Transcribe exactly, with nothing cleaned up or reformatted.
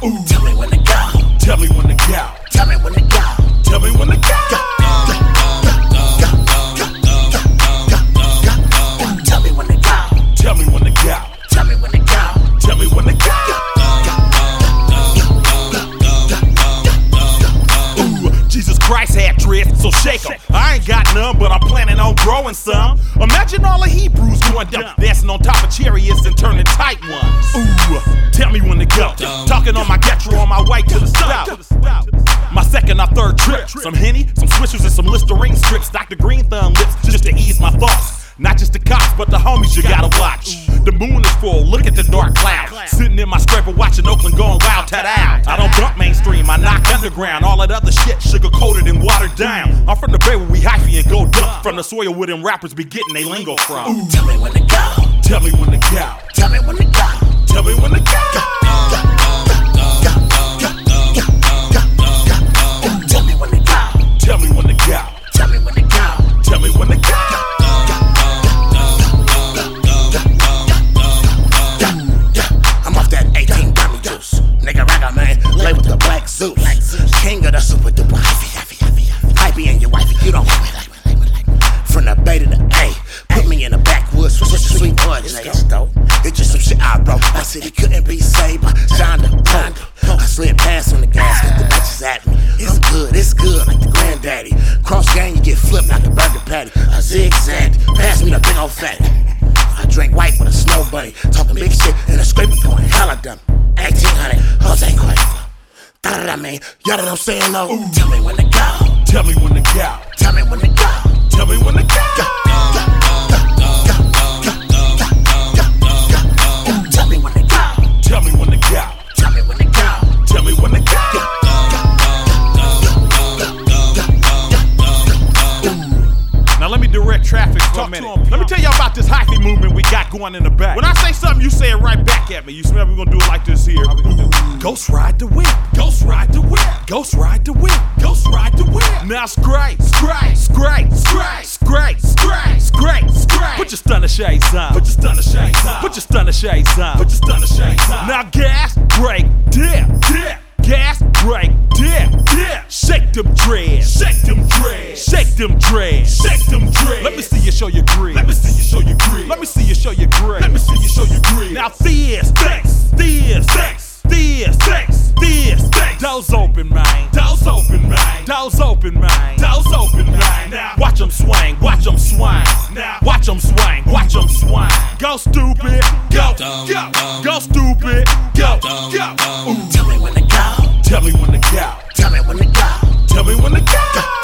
Ooh. Tell me when to go. Tell me when to go. Tell me when to go. Tell me when to go. Tell me when to go. Tell me when to go. Tell me when to go. Tell me when to go. Ooh, Jesus Christ had dreads, so shake 'em. I ain't got none, but I'm planning on growing some. Imagine all the Hebrews going down, dancing on top of chariots and turning tight ones. Ooh, tell me when to go. Talking on my Getro on my way to the stop. My second or third trip. Some Henny, some Swishers, and some Listerine strips. Doctor Green Thumb lips just to ease my thoughts. Not just the cops, but the homies you gotta watch. The moon is full, look at the dark cloud. Sitting in my scraper watching Oakland going wild, ta-da. I don't bump mainstream, I knock underground. All that other shit sugar-coated and watered down. I'm from the Bay where we hyphy and go dump. From the soil where them rappers be getting they lingo from. Ooh. Tell me when to go. Tell me when to go. Tell me when to go. Tell me when to go. Tell me when to go. Tell me when to go. Tell me when to go. Tell me when to go. I'm off that eighteen gummy juice. Nigga ragga man, lay with the black Zeus. King of the super duper hyphy, hyphy, hyphy, hyphy. Hyphy and your wifey, you don't like me, like me, like me, like me. From the Bay to the A, put me in the backwoods, switch to sweet boy, it's dope. It's just some shit I wrote. I said he couldn't be saved by Shonda, Honda. I slid past on the gas, get the bitches at me. It's good, it's good, like the granddaddy. Cross gang, you get flipped like a burger patty. A zigzag, pass me the big old fatty. I drink white with a snow bunny, talking big shit and a scraper going hella dumb. eighteen hundred, Jose Cuervo. Da da man, y'all know what I'm saying though? Ooh. Tell me when to go. Tell me when to go. Tell me when to go. Tell me when to go. Tell me when to go. Tell me when to go. Tell me when to go. Tell me when to go. Now let me direct traffic for a minute. Let me tell y'all about this hyphy movement we got going in the back. When I say something, you say it right back at me. You smell we're gonna do it like this here. Ghost ride the whip. Ghost ride the whip. Ghost ride the whip. Ghost ride the whip. Now scrape, scrape, scrape, scrape, scrape, scrape, scrape, scrape. Put your stunner shades on. Put your stunner shades on. Put your stunner shades on. Put your stunner shades on. Now gas, brake, dip, dip. Gas, brake, dip, dip. Shake them dreads. Shake them dreads. Shake them dreads. Shake them dreads. Let me see you show your grid. Let me see you show your grid. Let me see you show your grid. Let me see you show your grid. Now this, this, this, this, this, this, this, this. Doors open, man. Doors open, man. Doors open, man. Doors open, man. Now watch them swing. Watch them swing. Now watch them swing. Watch them swing. Go stupid. Go. Go. Go stupid. Go. Go. Ooh. Tell me when to go. Tell me when to go. Tell me when to go. Tell me when to go.